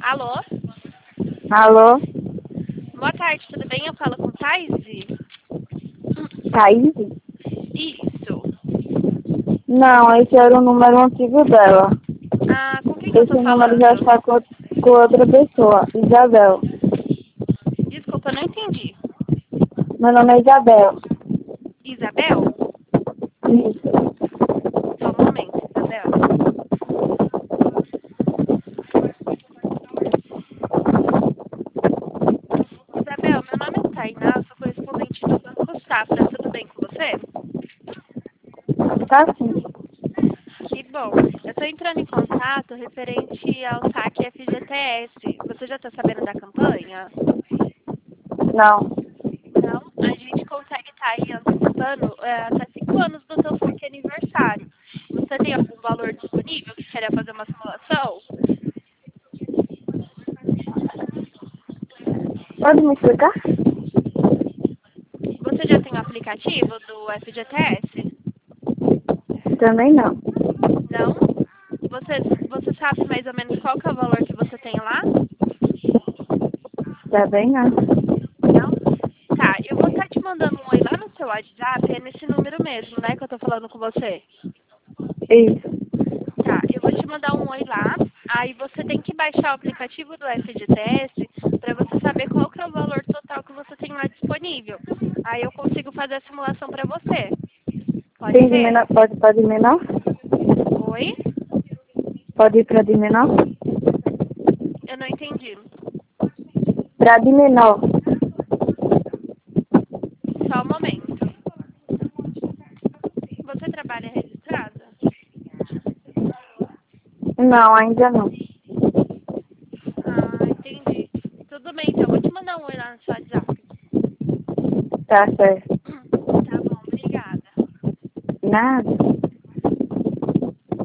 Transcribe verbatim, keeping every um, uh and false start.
Alô? Alô? Boa tarde, tudo bem? Eu falo com Thaise? Thaís? Isso. Não, esse era o número antigo dela. Ah, com quem que eu Esse tô número já falando? está com, com outra pessoa, Isabel. Desculpa, eu não entendi. Meu nome é Isabel. Isabel? Isso. Só um momento, Isabel. Isabel, meu nome é Tainá, eu sou correspondente do Banco Safra. Tudo bem com você? Tá sim. Que bom. Eu tô entrando em contato referente ao saque F G T S. Você já tá sabendo da campanha? Não. Não? A gente consegue estar aí antecipando é, até cinco anos do seu saque aniversário. Você tem algum valor disponível que queira fazer uma simulação? Pode me explicar? Você já tem o aplicativo do F G T S? Também não. Não? Você, você sabe mais ou menos qual que é o valor que você tem lá? Também não. Não? Tá, eu vou estar te mandando um oi lá no seu WhatsApp, é nesse número mesmo, né, que eu tô falando com você. Isso. Tá, eu vou te mandar um oi lá, aí você tem que baixar o aplicativo do F G T S para você saber qual que é o valor total que você tem lá disponível. Aí eu consigo fazer a simulação para você. Pode Tem de ser? menor? Pode, pode ir menor? Oi? Pode ir pra de menor? Eu não entendi. Pra de menor. Só um momento. Você trabalha registrada? Não, ainda não. Ah, entendi. Tudo bem, então eu vou te mandar um oi lá no seu WhatsApp. Tá certo. Tá bom, obrigada. Nada.